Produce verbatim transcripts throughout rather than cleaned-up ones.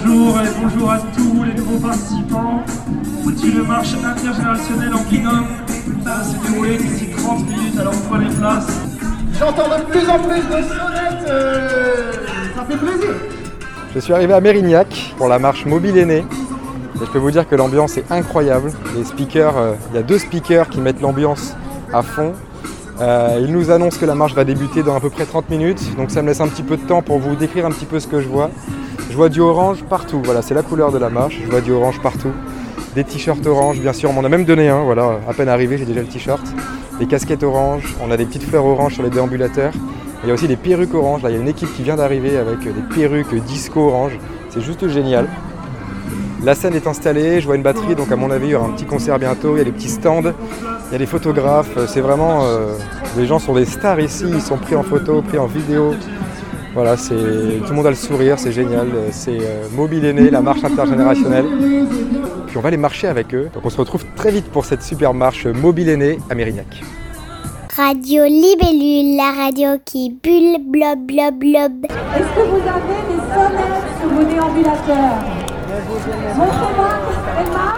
Bonjour et bonjour à tous les nouveaux participants. Voici le marche intergénérationnel en binôme. Ça s'est déroulé d'ici trente minutes, alors prenez place. J'entends de plus en plus de sonnettes, euh, ça fait plaisir. Je suis arrivé à Mérignac pour la marche Mobile Aîné. Et je peux vous dire que l'ambiance est incroyable. Les speakers, euh, il y a deux speakers qui mettent l'ambiance à fond. Euh, ils nous annoncent que la marche va débuter dans à peu près trente minutes. Donc ça me laisse un petit peu de temps pour vous décrire un petit peu ce que je vois. Je vois du orange partout, voilà, c'est la couleur de la marche. Je vois du orange partout. Des t-shirts orange, bien sûr, on m'en a même donné un, voilà, à peine arrivé, j'ai déjà le t-shirt. Des casquettes orange, on a des petites fleurs orange sur les déambulateurs. Il y a aussi des perruques orange, là il y a une équipe qui vient d'arriver avec des perruques disco orange. C'est juste génial. La scène est installée, je vois une batterie, donc à mon avis il y aura un petit concert bientôt. Il y a des petits stands, il y a des photographes, c'est vraiment... Euh, les gens sont des stars ici, ils sont pris en photo, pris en vidéo. Voilà, c'est, tout le monde a le sourire, c'est génial. C'est euh, Mobile Aîné, la marche intergénérationnelle. Puis on va aller marcher avec eux. Donc on se retrouve très vite pour cette super marche Mobile Aîné à Mérignac. Radio Libellule, la radio qui bulle, blob, blob, blob. Est-ce que vous avez des sonnettes sur vos déambulateurs? Montrez-moi, Emma.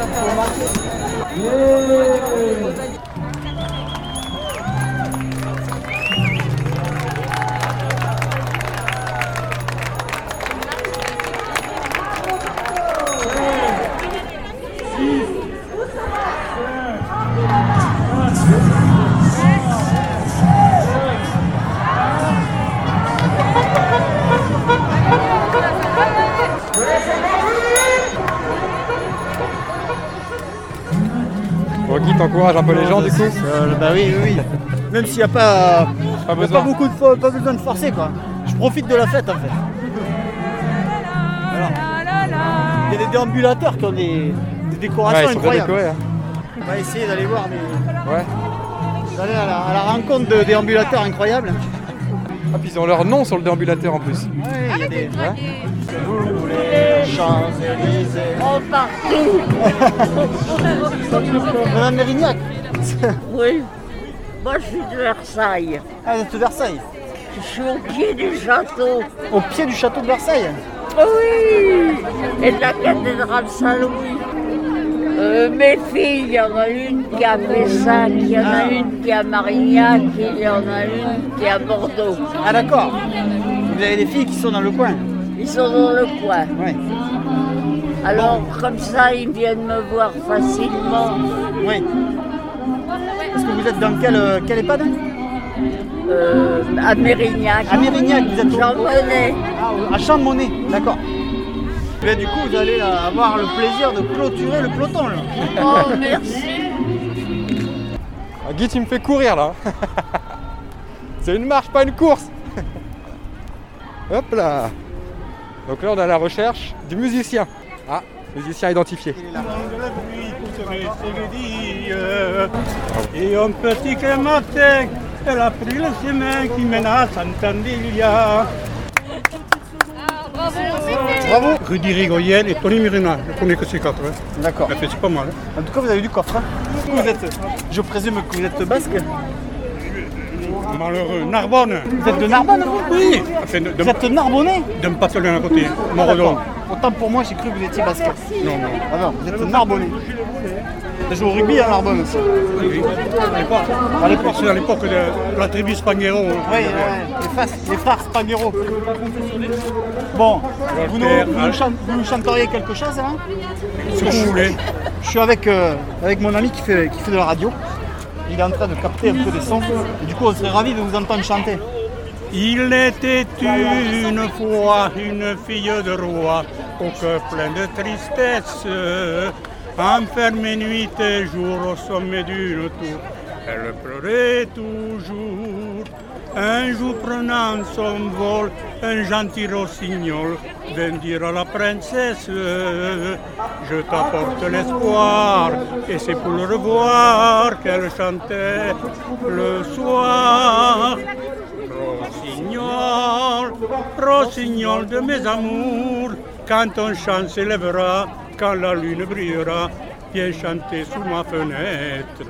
Bon, Guy, t'encourages un peu les gens du coup euh, Bah oui, oui, oui. Même s'il n'y a pas, pas, y a pas beaucoup de fo- pas besoin de forcer quoi. Je profite de la fête en fait. Alors, il y a des déambulateurs qui ont des, des décorations ouais, ils sont bien incroyables. décorés, hein. On va essayer d'aller voir des. Ouais. D'aller à la, à la rencontre de déambulateurs incroyables. Ah, puis ils ont leur nom sur le déambulateur en plus. Ouais, il y a des. Ouais. Vous les Champs-Élysées. Oh, partout. Madame Mérignac. Oui. Moi, je suis de Versailles. Ah, vous êtes de Versailles. Je suis au pied du château. Au pied du château de Versailles. Oh oui. Et de la cathédrale Saint-Louis. Euh, mes filles, il y en a une qui est à Pessac, il y en a une qui est à Marignac, il y en a une qui est à Bordeaux. Ah d'accord. Vous avez des filles qui sont dans le coin. Ils sont dans le coin. Oui. Alors, comme ça, ils viennent me voir facilement. Oui. Est-ce que vous êtes dans quel, quel EHPAD? Euh, à Mérignac. À Mérignac, vous êtes J'en connais. Ah, à Champ-Monnet, d'accord. Et du coup, vous allez euh, avoir le plaisir de clôturer le peloton là. Oh, merci. Ah, Guy, tu me fais courir là. C'est une marche, pas une course. Hop là. Donc là, on est à la recherche du musicien. Ah, musicien identifié. Et un petit matin, elle a pris le chemin qui mène à Sant'Andilia. Bravo. Rudy Rigoyenne et Tony Mirena, je connais que ces quatre. Hein. D'accord. Mais c'est pas mal. Hein. En tout cas, vous avez du coffre. Hein. Vous êtes, je présume que vous êtes basque. Malheureux. Narbonne. Vous êtes de Narbonne, vous? Oui. Enfin, de, de, Vous êtes Narbonnais? d'un patelin à côté, Morodon. Autant pour moi, j'ai cru que vous étiez basque. Non, non. Ah non, vous êtes Narbonnais. Vous jouez au rugby à Narbonne aussi. Oui. À l'époque, à l'époque, c'est à l'époque de la tribu Spagnuolo. Oui, ouais, les frères, les frères Spagnuolo. Bon, vous nous, vous, nous chan- vous nous chanteriez quelque chose, hein? Ce que vous voulez. Je suis avec, euh, avec mon ami qui fait, qui fait de la radio. Il est en train de capter un peu des sons. Et du coup, on serait ravis de vous entendre chanter. Il était une fois une fille de roi, au cœur plein de tristesse, enfermée nuit et jour au sommet d'une tour. Elle pleurait toujours. Un jour prenant son vol, un gentil rossignol vint dire à la princesse: je t'apporte l'espoir, et c'est pour le revoir qu'elle chantait le soir. Rossignol, rossignol de mes amours, quand ton chant s'élèvera, quand la lune brillera, viens chanter sous ma fenêtre.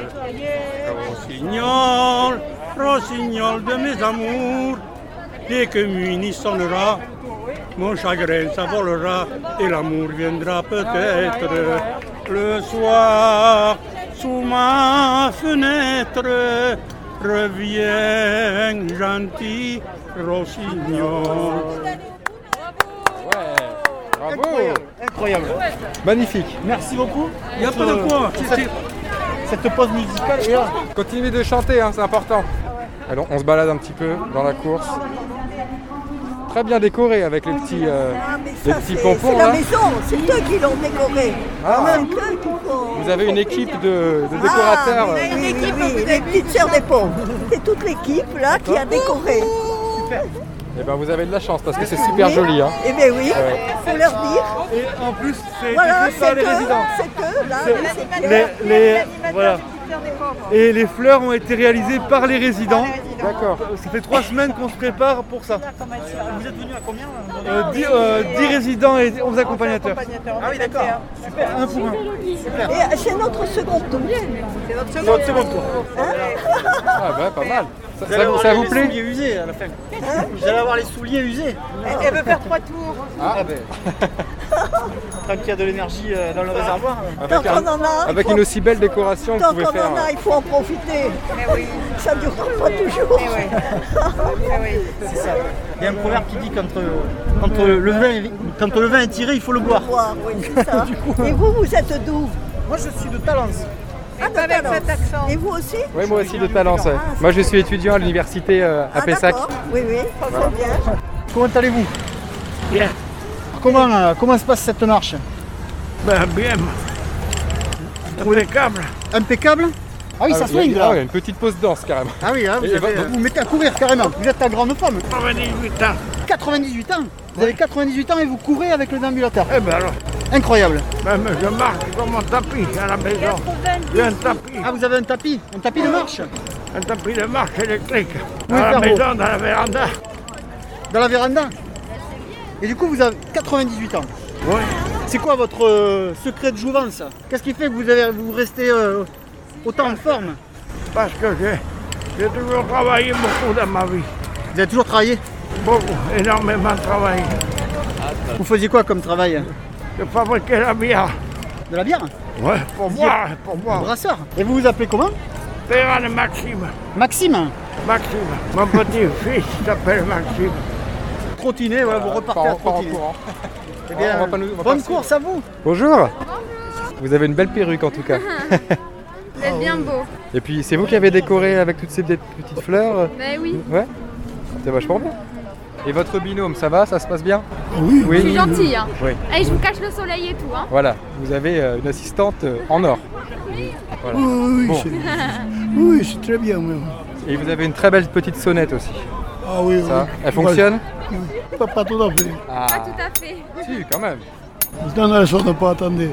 Rossignol, rossignol de mes amours, dès que minuit sonnera, mon chagrin s'envolera et l'amour viendra peut-être le soir sous ma fenêtre. Reviens, gentil rossignol. Bravo. Incroyable, incroyable. Magnifique. Merci beaucoup. Il n'y a pas de quoi. Cette, cette pause musicale est là. Continuez de chanter, hein, c'est important. Alors, on se balade un petit peu dans la course. Très bien décoré avec les petits, euh, Ah, mais les ça, petits c'est- pompons c'est la là. maison, c'est eux qui l'ont décoré. Ah. C'est eux qui font- Vous avez une équipe de, de décorateurs. Ah, euh. oui, oui, oui, les petites sœurs des pauvres. C'est toute l'équipe là qui a décoré. Eh ben, vous avez de la chance parce que c'est super joli. Hein. Eh bien oui, Ouais. faut leur dire. Et en plus, c'est Voilà, équipé par c'est les eux, résidents. c'est eux là. C'est- les, les- voilà. Et les fleurs ont été réalisées par les résidents. D'accord. Ça fait trois semaines qu'on se prépare pour ça. Vous êtes venu à combien euh, dix, euh, dix résidents et onze accompagnateurs. Ah oui, d'accord. Super, un pour un. Et c'est notre second tour. C'est notre second tour. Ah bah pas mal. Ça, Vous ça allez vous, avoir ça les vous plaît souliers usés à la fin. Vous allez avoir les souliers usés. Elle veut faire trois tours. Ah, ben, Tant qu'il y a de l'énergie euh, dans le réservoir. avec, Tant un- qu'on en a, il avec faut- une aussi belle décoration, vous Tant pouvez qu'on faire. en a, il faut en profiter. Ça ne durera pas toujours. C'est ça. Il y a un proverbe qui dit qu'entre quand le vin est, quand le vin est tiré, il faut le boire. Boire, oui, c'est ça. Et vous, vous êtes d'où? Moi, je suis de Talence. Ah, de Talence. Et vous aussi? Oui, moi aussi de Talence. ouais. Moi, je suis étudiant à l'université euh, à Ah, Pessac. d'accord. Oui, oui, ça va bien. Comment allez-vous? Bien. Comment, euh, comment se passe cette marche? Ben bien. Trouve les câbles. Impeccable? Ah oui, Ah, ça il y a- swing ah là. ouais, une petite pause danse carrément. Ah oui, hein, vous, Et- et avez- votre- vous vous mettez à courir carrément. Vous êtes ta grande femme. quatre-vingt-dix-huit ans. quatre-vingt-dix-huit ans. Vous avez quatre-vingt-dix-huit ans et vous courez avec le déambulateur. Eh ben alors, Incroyable. même je marche comme un tapis à la maison. J'ai un tapis, Ah, vous avez un tapis, un tapis de marche un tapis de marche électrique. Oui, À la Caro. maison, dans la véranda. dans la véranda. Et du coup, vous avez quatre-vingt-dix-huit ans. Oui. C'est quoi votre euh, secret de jouvence? Qu'est-ce qui fait que vous, avez, vous restez euh, autant en forme? Parce que j'ai, j'ai toujours travaillé beaucoup dans ma vie. Vous avez toujours travaillé? Beaucoup, énormément travaillé. Vous faisiez quoi comme travail? Je fabriquais la bière. De la bière? Ouais, pour boire, pour boire. Brasseur. Et vous vous appelez comment? Pérane Maxime. Maxime. Maxime. Mon petit-fils s'appelle Maxime. Trottiné, voilà, vous repartez Pas à en- pas en trottiner. courant. Eh bien, On va pas nous- on va bonne pas course à vous. Bonjour. Vous avez une belle perruque en tout cas. Vous êtes bien beau. Et puis c'est vous qui avez décoré avec toutes ces petites petites fleurs. Ben oui. Ouais. C'est vachement bien. Et votre binôme, ça va? Ça se passe bien? Oui. Je suis gentille. Hein. Oui. Allez, je vous cache le soleil et tout. Hein. Voilà. Vous avez euh, une assistante euh, en or. Voilà. Oui, Bon. c'est, oui, c'est très bien même. Et vous avez une très belle petite sonnette aussi. Ah oui, Ça, oui. elle fonctionne? Pas, pas tout à fait. Ah, Pas tout à fait. si, quand même. Non, non, elle sonne pas, attendez.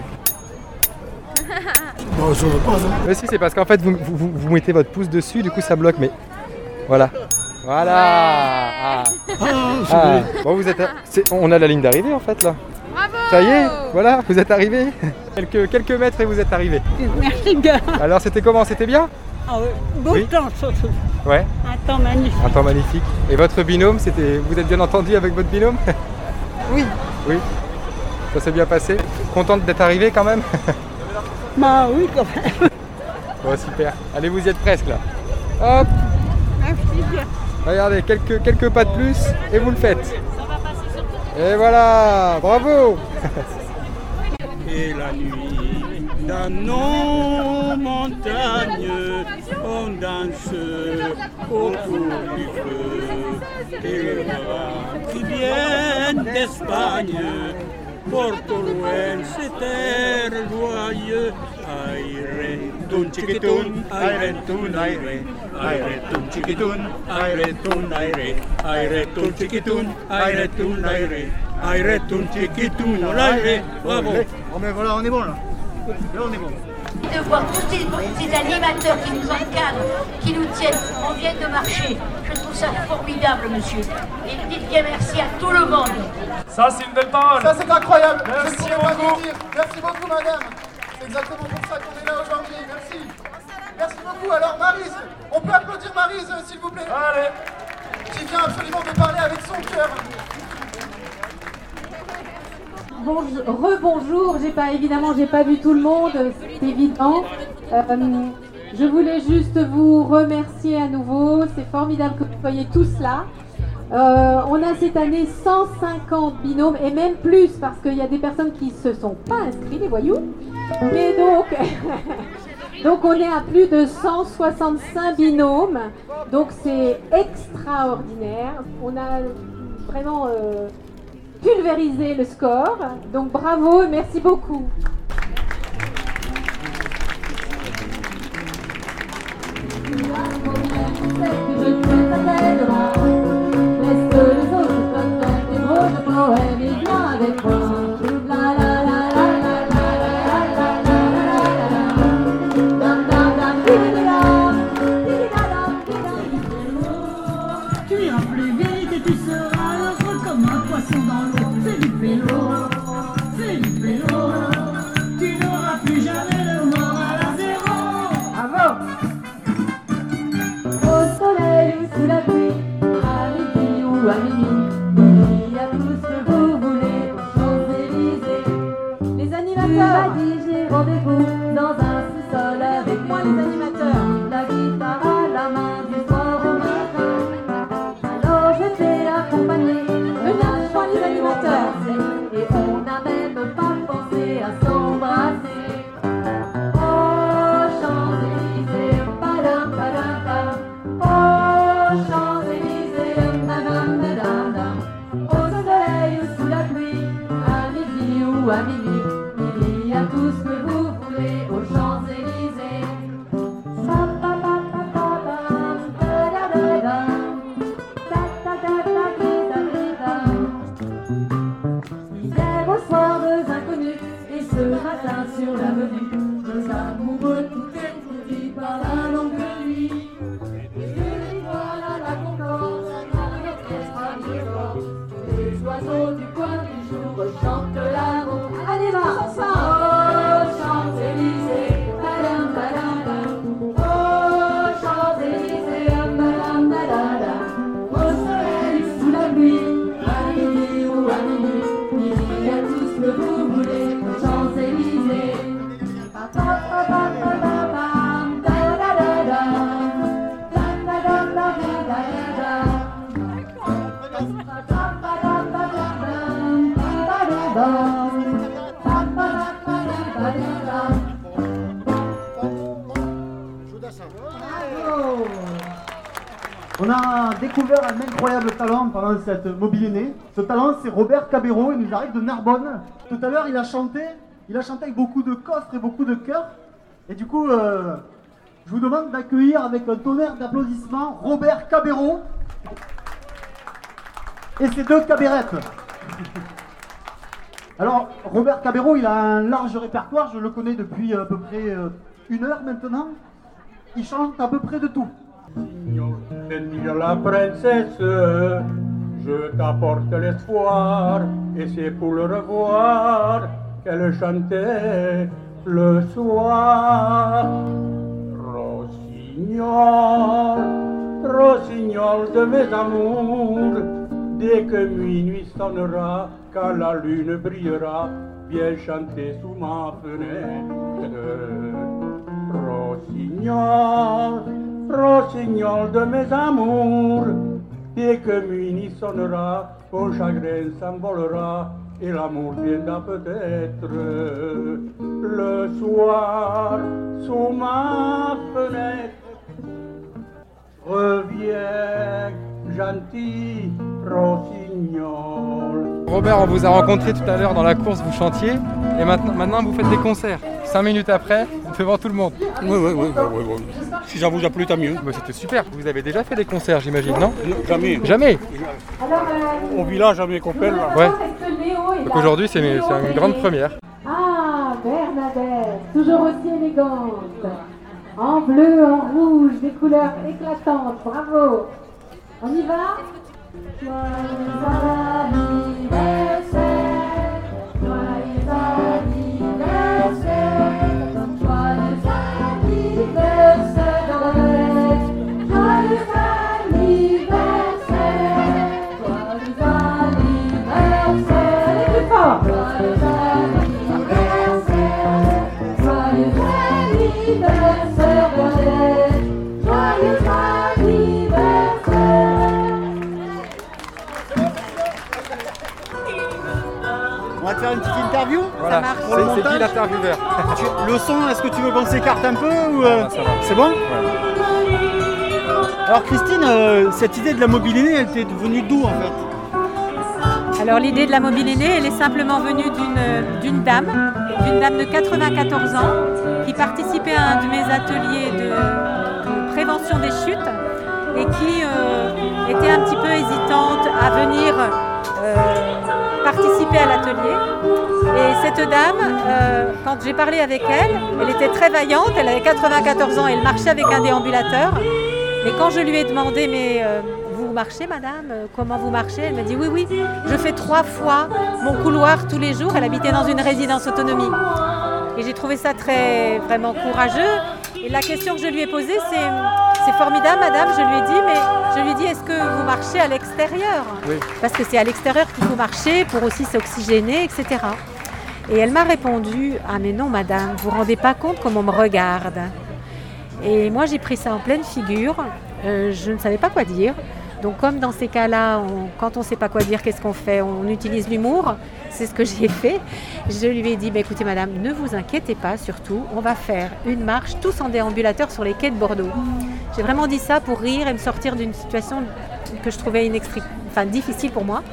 Non, elle sonne pas, non. Mais si, c'est parce qu'en fait, vous, vous, vous- vous mettez votre pouce dessus, du coup, ça bloque, mais voilà. Voilà. Ah. Ah, c'est Ah. vrai. Bon, vous êtes, à- c'est- on a la ligne d'arrivée en fait là. Bravo. Ça y est, voilà, vous êtes arrivé. quelques, quelques mètres et vous êtes arrivé. Merci gars. Alors, c'était comment? C'était bien? Ah ouais, beau Oui. temps surtout. Ouais, Un temps magnifique. un temps magnifique. Et votre binôme, c'était, vous êtes bien entendu avec votre binôme? Oui. Oui. Ça s'est bien passé. Contente d'être arrivé quand même? Bah oui quand même. Bon, super. Allez, vous y êtes presque là. Hop, Merci bien. regardez, quelques, quelques pas de plus et vous le faites. Et voilà, bravo. Et la nuit, dans nos montagnes, on danse autour du feu. Et le vent qui vient d'Espagne porte au loin cet air joyeux. Aire, tun chiquitun, aire, tun aire, aire, tun chiquitun, aire, tun aire, aire, tun chiquitun, aire, tun aire, aire, tun chiquitun, aire. Bravo. Bon, ben voilà, on est bon là. Là, on est bon. De voir tous ces, ces animateurs qui nous encadrent, qui nous tiennent, on vient de marcher. Je trouve ça formidable, monsieur. Et dites bien merci à tout le monde. Ça, c'est une belle parole. Ça, c'est incroyable. Merci Je ne pourrais pas beaucoup. vous dire. Merci beaucoup, madame. C'est exactement pour ça qu'on est là aujourd'hui. Merci. Merci beaucoup. Alors, Maryse, on peut applaudir Maryse, s'il vous plaît. Allez. Qui vient absolument de parler avec son cœur. bonjour, rebonjour. J'ai pas, évidemment, j'ai pas vu tout le monde, c'est évident. Euh, je voulais juste vous remercier à nouveau. C'est formidable que vous soyez tous là. Euh, on a cette année cent cinquante binômes et même plus parce qu'il y a des personnes qui se sont pas inscrits, les voyous. Mais donc, donc on est à plus de cent soixante-cinq binômes. Donc c'est extraordinaire. On a vraiment euh, pulvérisé le score. Donc bravo, merci beaucoup. Laisse que les autres peuvent faire des mots de poème et viens avec moi. La la la la la la la la la la la. Dam dam dam didididam, didididam, didididam. Tu iras plus vite et tu seras heureux comme un poisson dans l'eau. C'est du vélo, c'est du vélo. Tu n'auras plus jamais le moral à zéro. Bravo. Au soleil ou sous la pluie, à midi ou à minuit, il y a tout ce que vous voulez aux Champs-Élysées. Les animateurs, tu m'as dit j'ai rendez-vous dans un sous-sol avec moi les animateurs. La guitare à la main du soir au matin. Alors je t'ai accompagné, venez avec moi les animateurs. Et on n'a même pas pensé à s'embrasser. Oh Champs-Élysées, padam padam padam. Oh Champs-Élysées, madame, madame, madame. Au soleil ou sous la pluie, à midi ou à minuit, il y a tout ce que vous voulez aux Champs-Élysées. Pa, pa, pa, pa, pa, pam, da, da, da, da. Da, da, da, da, da, da, da. Hier au soir, deux inconnus, et ce matin sur l'avenue, deux amoureux tout étourdis par la longue nuit. Les oiseaux du coin du jour chantent l'amour. Allez, va, ensemble. Oh, Champs-Élysées, madame, madame, oh, Champs-Élysées, madame, madame. Au soleil, sous la pluie, à midi ou à minuit, il y a tout ce que vous voulez aux Champs-Élysées. Pa, pa, pa, pa, pa, pa, pam, da, da, da, da. Da, da, da, da, da, da, da. On a découvert un incroyable talent pendant cette mobilinée. Ce talent, c'est Robert Cabero, il nous arrive de Narbonne. Tout à l'heure, il a chanté, il a chanté avec beaucoup de coffres et beaucoup de cœur. Et du coup, euh, je vous demande d'accueillir avec un tonnerre d'applaudissements Robert Cabero et ses deux cabérettes. Alors, Robert Cabero, il a un large répertoire, je le connais depuis à peu près une heure maintenant. Il chante à peu près de tout. Seigneur la princesse, je t'apporte l'espoir, et c'est pour le revoir qu'elle chantait le soir. Rossignol, rossignol de mes amours, dès que minuit sonnera, quand la lune brillera, viens chanter sous ma fenêtre. Rossignol, rossignol de mes amours, dès que minuit sonnera, mon chagrin s'envolera, et l'amour viendra peut-être le soir sous ma fenêtre. Reviens, gentil rossignol. Robert, on vous a rencontré tout à l'heure dans la course, vous chantiez, et maintenant, maintenant vous faites des concerts. Cinq minutes après, devant tout le monde. Oui, oui, oui, oui, oui, oui. Si ça vous a plu, tant mieux. Bah, c'était super. Vous avez déjà fait des concerts, j'imagine, non? Non, jamais. Jamais. Au village, à mes copains, là. Ouais. Donc aujourd'hui, c'est une, une grande première. Ah, Bernadette, toujours aussi élégante. En bleu, en rouge, des couleurs éclatantes. Bravo. On y va? Joyeux anniversaire, joyeux anniversaire, joyeux anniversaire, joyeux anniversaire, joyeux anniversaire. Allez plus fort. On va te faire une petite interview. Voilà, pour le c'est montage. qui l'intervieweur? Tu- Le son, est-ce que tu veux qu'on s'écarte un peu ou euh, Ah, ça va. c'est bon? Ouais. Alors Christine, euh, cette idée de la mobilinée, elle t'est venue d'où en fait? Alors l'idée de la mobilinée, elle est simplement venue d'une d'une dame, d'une dame de quatre-vingt-quatorze ans, qui participait à un de mes ateliers de, de prévention des chutes et qui euh, était un petit peu hésitante à venir euh, participer à l'atelier. Et cette dame, euh, quand j'ai parlé avec elle, elle était très vaillante, elle avait quatre-vingt-quatorze ans, elle marchait avec un déambulateur. Et quand je lui ai demandé, mais euh, vous marchez madame, comment vous marchez? Elle m'a dit oui, oui, je fais trois fois mon couloir tous les jours. Elle habitait dans une résidence autonomie. Et j'ai trouvé ça très, vraiment courageux. Et la question que je lui ai posée, c'est, c'est formidable madame, je lui ai dit, mais je lui ai dit, est-ce que vous marchez à l'extérieur? Oui. Parce que c'est à l'extérieur qu'il faut marcher pour aussi s'oxygéner, et cetera. Et elle m'a répondu, ah mais non madame, vous ne vous rendez pas compte comment on me regarde. Et moi j'ai pris ça en pleine figure, euh, je ne savais pas quoi dire. Donc comme dans ces cas-là, on- quand on ne sait pas quoi dire, qu'est-ce qu'on fait? On utilise l'humour, c'est ce que j'ai fait. Je lui ai dit, bah, écoutez madame, ne vous inquiétez pas surtout, on va faire une marche tous en déambulateur sur les quais de Bordeaux. J'ai vraiment dit ça pour rire et me sortir d'une situation que je trouvais inextric- enfin, difficile pour moi.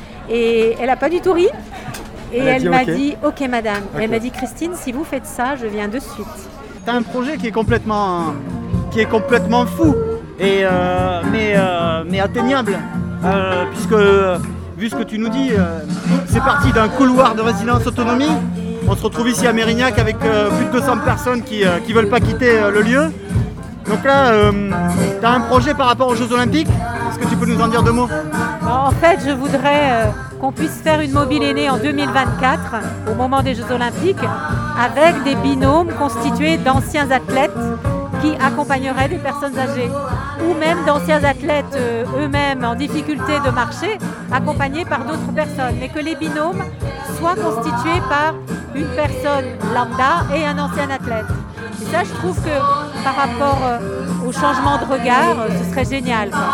Et elle n'a pas du tout ri. Et Elle a elle dit m'a ok. dit, ok madame. Ok. Elle m'a dit, Christine, si vous faites ça, je viens de suite. Tu as un projet qui est complètement, qui est complètement fou, et, euh, mais, euh, mais atteignable. Euh, puisque, euh, vu ce que tu nous dis, euh, c'est parti d'un couloir de résidence autonomie. On se retrouve ici à Mérignac avec euh, plus de deux cents personnes qui ne veulent pas quitter euh, le lieu. Donc là, tu as un projet par rapport aux Jeux Olympiques. Est-ce que tu peux nous en dire deux mots? En fait, je voudrais euh, qu'on puisse faire une mobilinée en deux mille vingt-quatre, au moment des Jeux Olympiques, avec des binômes constitués d'anciens athlètes qui accompagneraient des personnes âgées, ou même d'anciens athlètes euh, eux-mêmes en difficulté de marcher, accompagnés par d'autres personnes, mais que les binômes soient constitués par une personne lambda et un ancien athlète. Et ça, je trouve que par rapport euh, au changement de regard, euh, ce serait génial, quoi.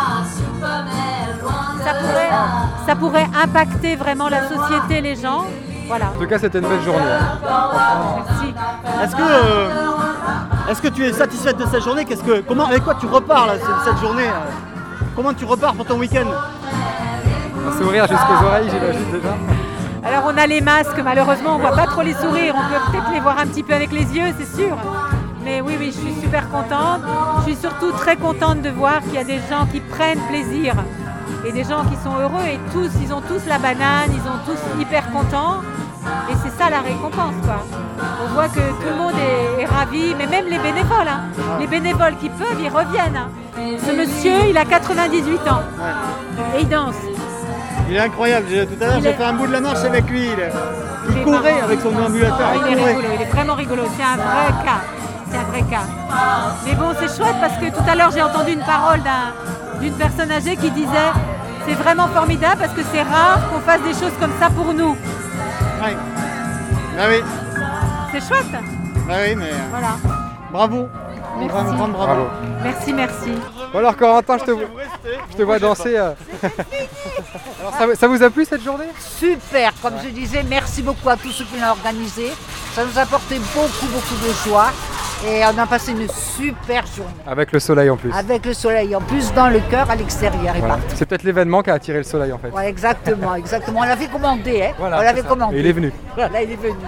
Ça pourrait, ça pourrait impacter vraiment la société, les gens. Voilà. En tout cas, c'était une belle journée. Merci. Est-ce que, euh, est-ce que tu es satisfaite de cette journée? Qu'est-ce que, comment, avec quoi tu repars là, cette, cette journée euh, Comment tu repars pour ton week-end? Un sourire jusqu'aux oreilles, j'imagine déjà. Alors on a les masques, malheureusement on voit pas trop les sourires, on peut peut-être les voir un petit peu avec les yeux, c'est sûr. Mais oui, oui, je suis super contente. Je suis surtout très contente de voir qu'il y a des gens qui prennent plaisir et des gens qui sont heureux et tous, ils ont tous la banane, ils sont tous hyper contents. Et c'est ça la récompense, quoi. On voit que tout le monde est, est ravi, mais même les bénévoles. Hein. Les bénévoles qui peuvent, ils reviennent. Hein. Ce monsieur, il a quatre-vingt-dix-huit ans et il danse. Il est incroyable. J'ai- Tout à l'heure, Il j'ai est- fait un bout de la marche avec lui. Il, est- il Il est courait marrant. avec son ambulateur. Ah, il il est courait. rigolo, il est vraiment rigolo, c'est un vrai cas. C'est un vrai cas. Mais bon, c'est chouette parce que tout à l'heure j'ai entendu une parole d'un- d'une personne âgée qui disait c'est vraiment formidable parce que c'est rare qu'on fasse des choses comme ça pour nous. Ouais. Ah oui. C'est chouette. Ah oui, mais euh, Voilà. bravo. Un grand, Merci. grand bravo. Bravo. Merci, merci. Bon alors Corentin, je te, vois- je te vois danser. euh. Alors ça, vous- ça vous a plu cette journée? Super, comme je disais, merci beaucoup à tous ceux qui l'ont organisé. Ça nous a apporté beaucoup, beaucoup de joie et on a passé une super journée. Avec le soleil en plus. Avec le soleil en plus dans le cœur, à l'extérieur et Voilà. partout. C'est peut-être l'événement qui a attiré le soleil en fait. Ouais, exactement, exactement. On l'avait commandé, hein. Voilà, on l'avait c'est ça. commandé. Et il est venu. Voilà, il est venu.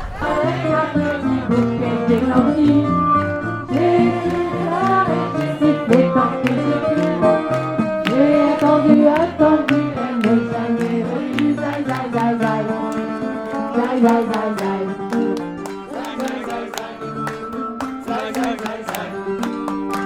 J'ai attendu, attendu, elle n'est jamais venue. Zai, zai, zai, zai. Zai, zai, zai, zai. Zai, zai, zai, zai.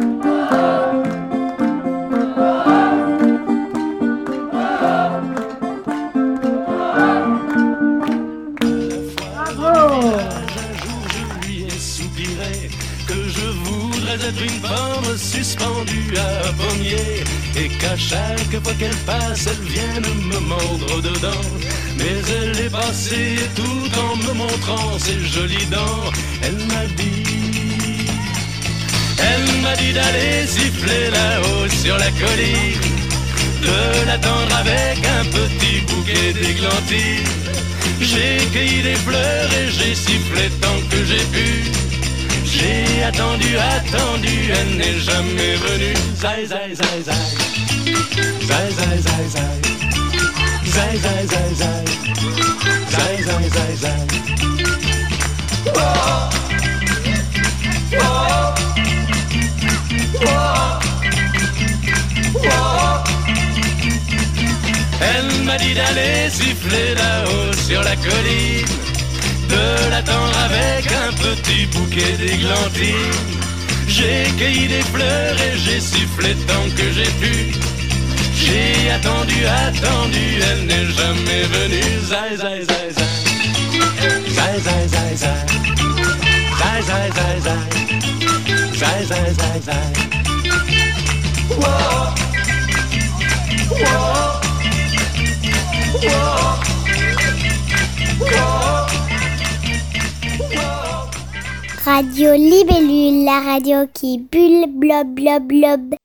Je lui ai soupiré que je voudrais être une pomme suspendue à un pommier et qu'à chaque fois qu'elle passe, elle vienne me mordre dedans. Mais elle est passée tout en me montrant ses jolies dents. Elle m'a dit, elle m'a dit d'aller siffler là-haut sur la colline, de l'attendre avec un petit bouquet d'églantines. J'ai cueilli des fleurs et j'ai sifflé tant que j'ai pu. J'ai attendu, attendu, elle n'est jamais venue. Zai, zai, zai, zai. Zai, zai, zai, zai. Zai, zai, zai, zai. Zai, zai, zai, zai. Oh. Oh. Oh. Oh. Elle m'a dit d'aller siffler là-haut sur la colline, de l'attendre avec un petit bouquet d'églantines. J'ai cueilli des fleurs et j'ai sifflé tant que j'ai pu. J'ai attendu, attendu, elle n'est jamais venue. Zai, zai, zai, zai. Zai, zai, zai, zai. Zai, zai, zai, zai. Zai, zai, zai, zai. Whoa. Whoa. Whoa. Whoa. Radio Libellule, la radio qui bulle, blob, blob, blob.